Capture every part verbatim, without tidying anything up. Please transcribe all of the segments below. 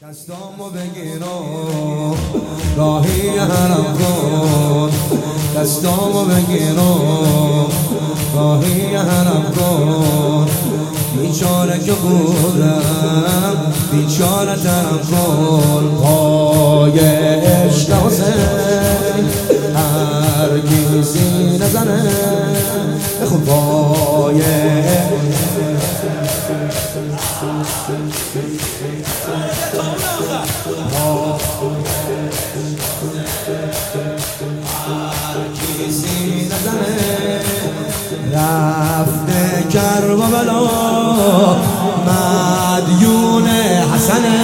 دستامو بگیر و راهی حرم کن، دستامو بگیر و راهی حرم کن. بیچاره که بودم بیچاره ترم کن. پای عشق حسین هر کسی نزنه بخون. پای کسی نزنه رفته کربلا مدیون حسنه،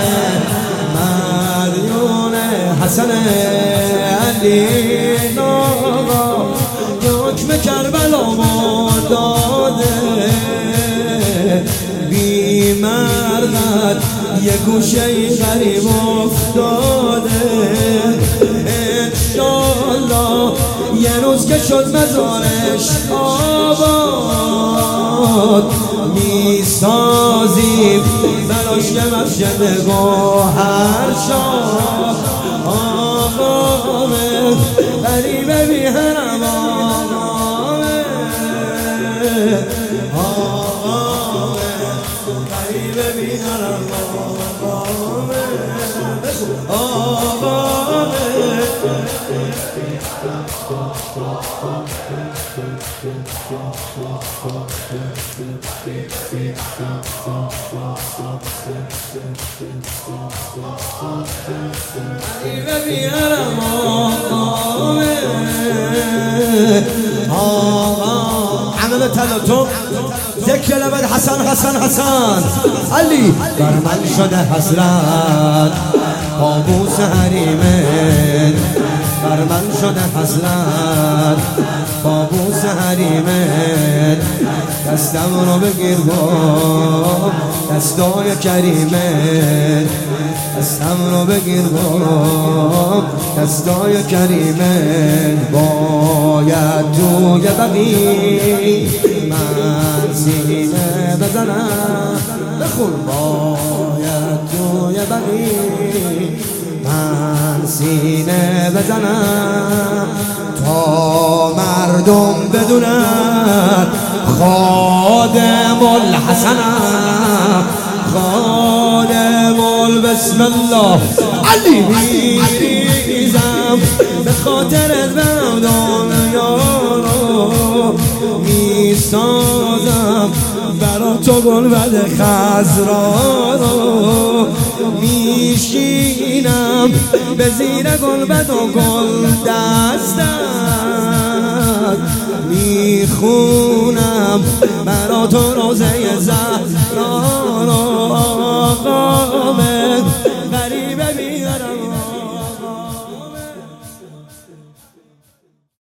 مدیون حسنه. علی ناغا حکم کربلا داده، بی مرغت یه گوشه غریب افتاده. انشالله یه روز که شد مزارش آباد، میسازیم براش یه مسجد گوهر شاد. آقامه غریبه بی حرم، آقامه آقامه غریبه بی حرم، آقامه آقامه. غریبه بی حرم، آقامه آقا. عمل تلاطم ذکر لبد حسن حسن حسن. علی بر من شده حسرت پابوس حریمت، بر من شده حسرت پابوس حریمت. دستم رو بگیر با دستای کریمت، دستم رو بگیر با دستای کریمت. باید توی بقی من سینه بزنم بخون. باید توی بقی من سینه بزنم تا مردم بدونن خادم الحسنم، خادم البسم الله. علی میریزم به خاطرت برم دنیا رو، میسازم برا تو گلبد خضرا رو، میشینم به زیر گلبد و گل دستت، میخونم برا تو روزه زهرا